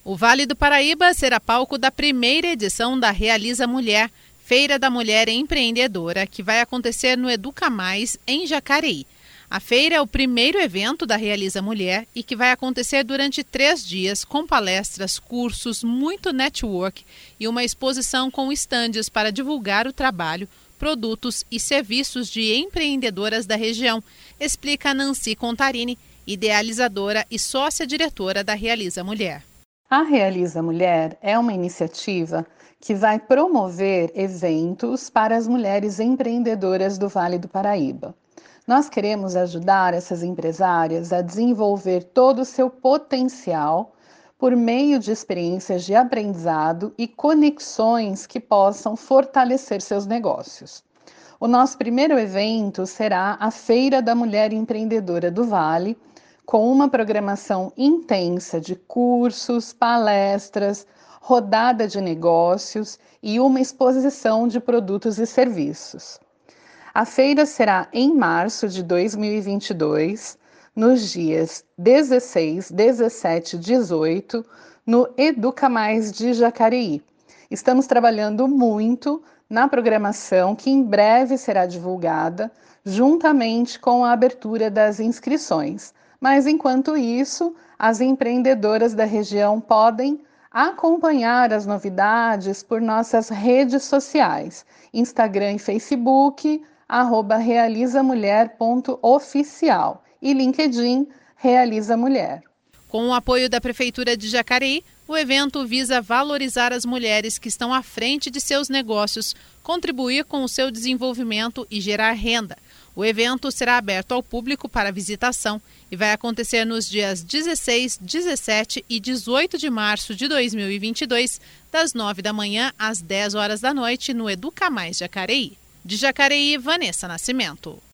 O Vale do Paraíba será palco da primeira edição da Realiza Mulher, Feira da Mulher Empreendedora, que vai acontecer no Educa Mais, em Jacareí. A feira é o primeiro evento da Realiza Mulher e que vai acontecer durante 3 dias, com palestras, cursos, muito network e uma exposição com estandes para divulgar o trabalho, produtos e serviços de empreendedoras da região, explica Nancy Contarini, idealizadora e sócia-diretora da Realiza Mulher. A Realiza Mulher é uma iniciativa que vai promover eventos para as mulheres empreendedoras do Vale do Paraíba. Nós queremos ajudar essas empresárias a desenvolver todo o seu potencial por meio de experiências de aprendizado e conexões que possam fortalecer seus negócios. O nosso primeiro evento será a Feira da Mulher Empreendedora do Vale, com uma programação intensa de cursos, palestras, rodada de negócios e uma exposição de produtos e serviços. A feira será em março de 2022, nos dias 16, 17 e 18, no Educa Mais de Jacareí. Estamos trabalhando muito na programação que em breve será divulgada, juntamente com a abertura das inscrições. Mas, enquanto isso, as empreendedoras da região podem acompanhar as novidades por nossas redes sociais, Instagram e Facebook, @realizamulher.oficial e LinkedIn Realiza Mulher. Com o apoio da Prefeitura de Jacareí, o evento visa valorizar as mulheres que estão à frente de seus negócios, contribuir com o seu desenvolvimento e gerar renda. O evento será aberto ao público para visitação e vai acontecer nos dias 16, 17 e 18 de março de 2022, das 9 da manhã às 10 horas da noite, no Educa Mais Jacareí. De Jacareí, Vanessa Nascimento.